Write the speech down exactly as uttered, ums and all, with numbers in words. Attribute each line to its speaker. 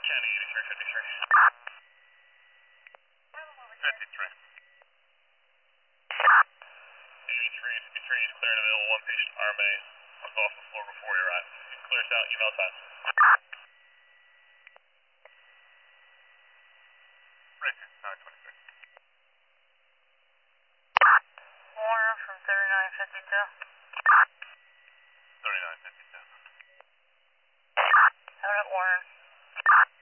Speaker 1: County eighty-three fifty-three. fifty-three. eighty-three fifty-three is clear and available. One patient R M A was off the floor before you arrived. Clears out, email time. Richard, nine twenty-three.
Speaker 2: Warner from thirty-nine fifty-two.
Speaker 1: thirty-nine fifty-two.
Speaker 2: Out at Warren.